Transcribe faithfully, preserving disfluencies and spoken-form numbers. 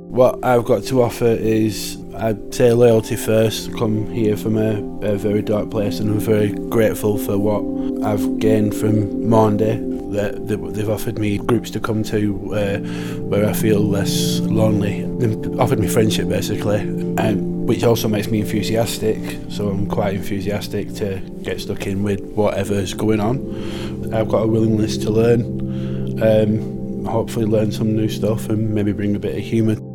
What I've got to offer is, I'd say, loyalty first. Come here from a, a very dark place, and I'm very grateful for what I've gained from Maundy. That they've offered me groups to come to uh, where I feel less lonely. They've offered me friendship, basically, um, which also makes me enthusiastic. So I'm quite enthusiastic to get stuck in with whatever's going on. I've got a willingness to learn, um, hopefully learn some new stuff and maybe bring a bit of humour